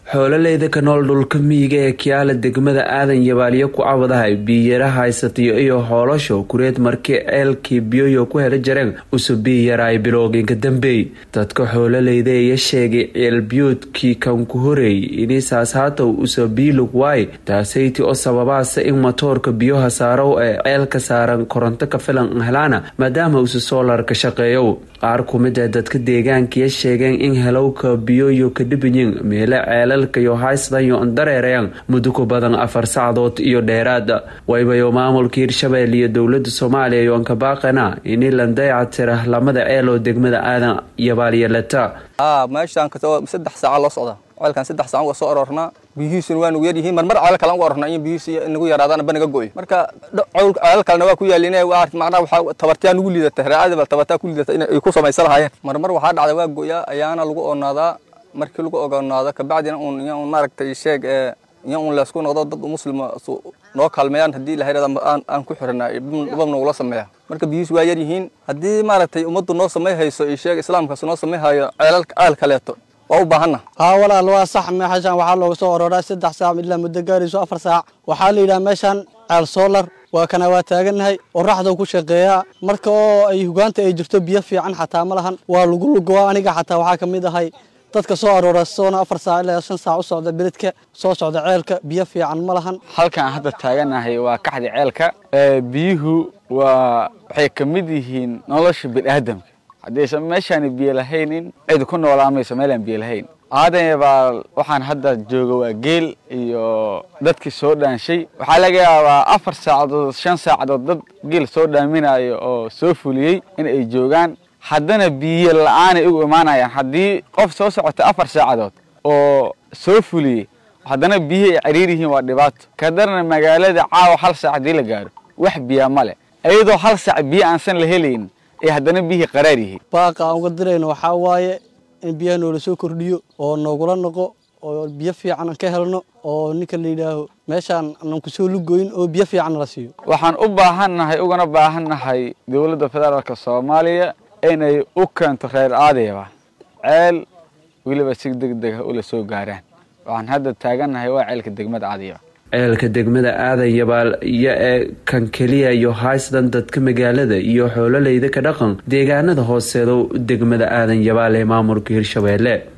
xoololeyda ka nool dhulka miyiga ee Kiyaale degmada Aadan Yabaaliyo ku cabadahay biyaraha haysatiyo iyo hoolasho kureed markii ceelkii biyo ku helay jareen usoo yaray bilowginka dambeey dadka xoololeyda ay sheegay ceel biyoodkii kan ku horeey inay saasaato usoo biilug waay taaseyti oo sababaasa in matoorka biyaha saaro ee ceelka saaran koronto ka filan helana maadaama uu solar ka shaqeeyo qaar kumid ah dadka deegaanka sheegeen in helowka biyo ka dibin meela ceelalka iyo haysdan iyo dareerayaan muddo ku badan 4 saacadood iyo dheeraad waybayo maamulka Hirshabelle iyo dawladda Soomaaliya iyo ka baaqana in la dayactiro lamada ceel oo degmada Aadan Yabaaliyo lata meeshan ka 3 saac loo socda ceelkan 3 saac soo arorna biyihiisuna waan ugu yaryihiin mar ceel kale ugu arorna in biyihiisa inagu yaraadana banaga gooy marka ceel kalena waa ku yaalinay macna waxa tabartaan ugu liidata raacada tabartaa ku liidata in ay ku sameeysan lahaayeen mar waxa dhacday waa gooya ayaana lagu oonaadaa markii lagu ogaanaado ka bacdina uu maaragtay sheeg in la isku noqdo dad muslima noo kalmeeyaan hadii la hayraado aan ku xirnaa ibn wala sameeyaa marka biyihiis waa yaryihiin hadii maaragtay umadu noo sameeyayso sheeg islaamka soo sameeyayo ceel kaleeto oo baahana walaal waa sax meeshan waxa looga soo ororaa 3 saac ilaa muddo gaarayso 4 saac waxa la yiraahdaa meeshan ceel solar waa kana waa taaganahay oraxda ku shaqeeya marka ay hugaanta ay jirto biyo fiican xataa ma lahan waa lagu lugo aniga xataa waxa kamid ahay dadka soo aroora soona 4 saac ilaa 5 saac u socda biridka soo socda ceelka biyo fiican ma lahan halkan hadda taaganahay waa kaxdi ceelka biyuhu waa waxay kamid yihiin nolosha bini'aadamka hadii meeshan biyo lahayn cid ku noolaamayso meelan biyo lahayn Aadan Yabaal waxaan hadda jooga waa geel iyo dadkii soo dhaanshay waxa laga yaabaa 4 saacadood 5 saacadood dad geel soo dhaaminayo oo soo fuliyay in ay joogaan haddana biyo la'aan ay ugu imaanayaan hadii qof soo socota 4 saacadood oo soo fuliyay haddana biyo ay ciriirihiin waa dhibaato ka darna magaalada caawa 1 saac hadii la gaaro wax biyo ma leh ayadoo 1 saac biyo aan san la helayn ee haddana biyo qaraar yihiin baaqa aan uga dirayno waxa waaye in biyaha noo la soo kordhiyo oo noogula noqo oo biyo fiican ka helno oo ninka la yiraahdo meeshan aan ku soo lugooyin oo biyo fiican la siiyo waxaan u baahanahay dawladda federaalka Soomaaliya inay u keento reer Aadayaba ceel waliba si degdeg ah oo la soo gaaraan waxaan hadda taaganahay waa ceelka degmada Aadayaba ceelka degmada Aadan Yabaal iyo kan kaliya iyo haysdan dadka magaalada iyo xoololeyda ka dhaqan deegaanada hooseedo degmada Aadan Yabaal ee maamulka Hirshabelle